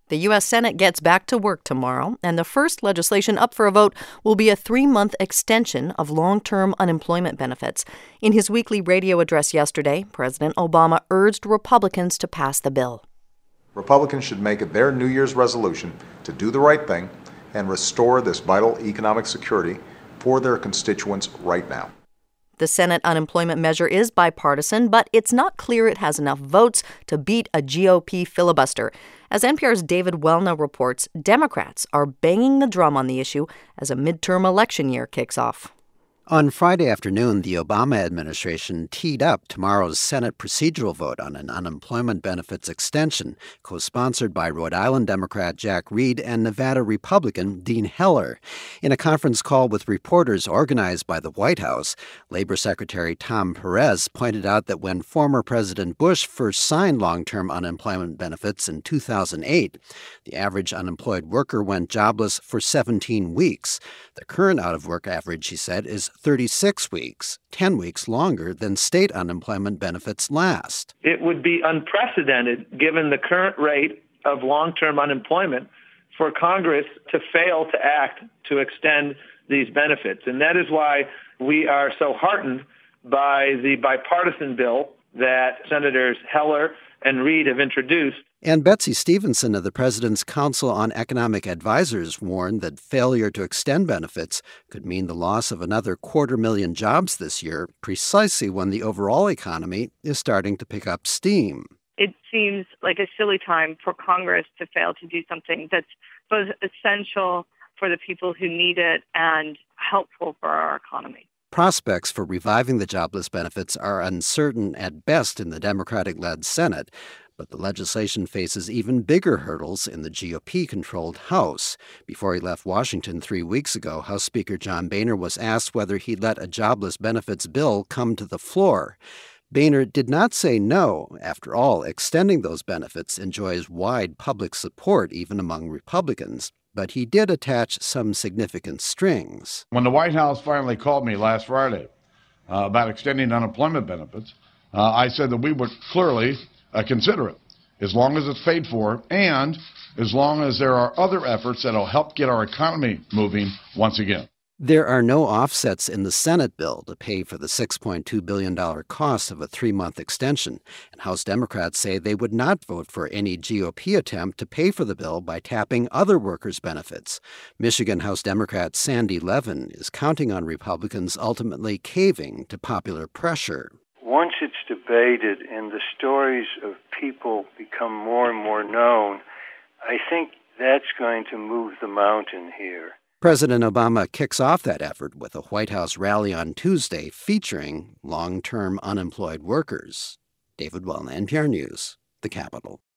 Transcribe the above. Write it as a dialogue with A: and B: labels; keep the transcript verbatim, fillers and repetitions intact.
A: The U S. Senate gets back to work tomorrow, and the first legislation up for a vote will be a three-month extension of long-term unemployment benefits. In his weekly radio address yesterday, President Obama urged Republicans to pass the bill.
B: Republicans should make it their New Year's resolution to do the right thing and restore this vital economic security for their constituents right now.
A: The Senate unemployment measure is bipartisan, but it's not clear it has enough votes to beat a G O P filibuster. As N P R's David Welna reports, Democrats are banging the drum on the issue as a midterm election year kicks off.
C: On Friday afternoon, the Obama administration teed up tomorrow's Senate procedural vote on an unemployment benefits extension, co-sponsored by Rhode Island Democrat Jack Reed and Nevada Republican Dean Heller. In a conference call with reporters organized by the White House, Labor Secretary Tom Perez pointed out that when former President Bush first signed long-term unemployment benefits in two thousand eight, the average unemployed worker went jobless for seventeen weeks. The current out-of-work average, he said, is thirty-six weeks, ten weeks longer than state unemployment benefits last.
D: It would be unprecedented, given the current rate of long-term unemployment, for Congress to fail to act to extend these benefits. And that is why we are so heartened by the bipartisan bill that Senators Heller and Reed have introduced.
C: And Betsy Stevenson of the President's Council on Economic Advisors warned that failure to extend benefits could mean the loss of another quarter million jobs this year, precisely when the overall economy is starting to pick up steam.
E: It seems like a silly time for Congress to fail to do something that's both essential for the people who need it and helpful for our economy.
C: Prospects for reviving the jobless benefits are uncertain at best in the Democratic-led Senate, but the legislation faces even bigger hurdles in the G O P-controlled House. Before he left Washington three weeks ago, House Speaker John Boehner was asked whether he'd let a jobless benefits bill come to the floor. Boehner did not say no. After all, extending those benefits enjoys wide public support even among Republicans. But he did attach some significant strings.
F: When the White House finally called me last Friday uh, about extending unemployment benefits, uh, I said that we would clearly uh, consider it, as long as it's paid for and as long as there are other efforts that will help get our economy moving once again.
C: There are no offsets in the Senate bill to pay for the six point two billion dollars cost of a three-month extension, and House Democrats say they would not vote for any G O P attempt to pay for the bill by tapping other workers' benefits. Michigan House Democrat Sandy Levin is counting on Republicans ultimately caving to popular pressure.
G: Once it's debated and the stories of people become more and more known, I think that's going to move the mountain here.
C: President Obama kicks off that effort with a White House rally on Tuesday featuring long-term unemployed workers. David Welna, N P R News, the Capitol.